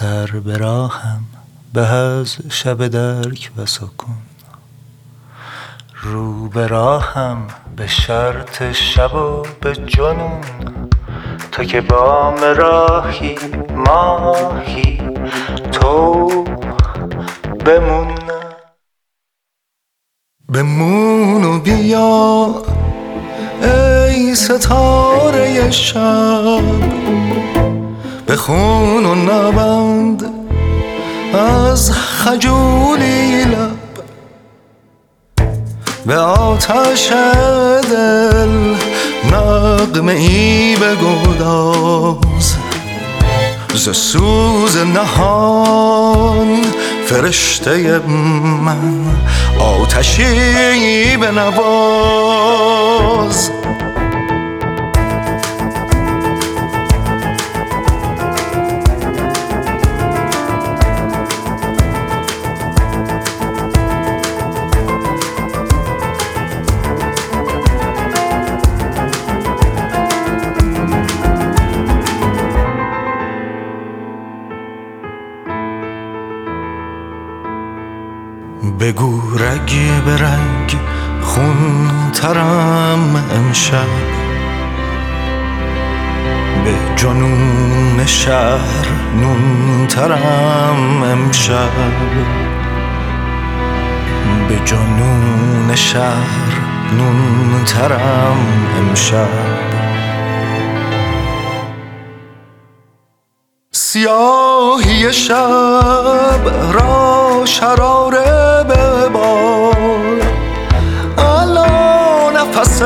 سر به راهم به از شب درک و سکون. رو به راهم به شرط شب و به جنون. تو که بام راهی ماهی تو بمون و بیا ای ستاره شب، بخون و نبند از خجولی لب. به آتش دل نغمه ای بگداز، ز سوز نهان فرشته من آتشی بنواز. بگو رگ به رگ خون ترم امشب، به جنون شهر نون ترم امشب، به جنون شهر نون ترم امشب. سیاهی شب را شراره ببار، الا نفس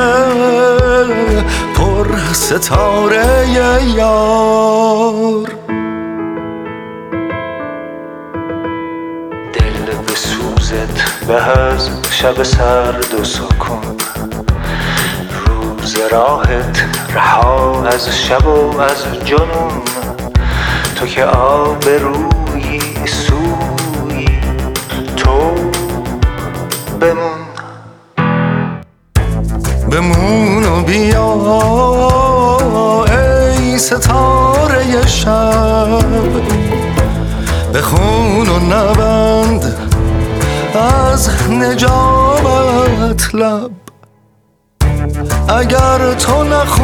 پر ستاره یار. دل به سوزت به از شب سرد و سکون. روز راهت رها از شب و از جنون. تو که آبرویی سویی تو بمون و بیا ای ستاره شب، بخون و نبند از نجابت لب. اگر تو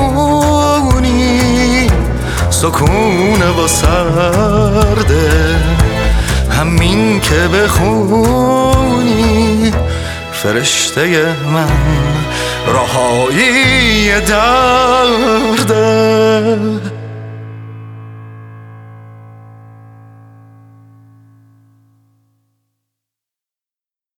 نخونی سکون و سرده، همین که بخونی فرشته من رهایی درده.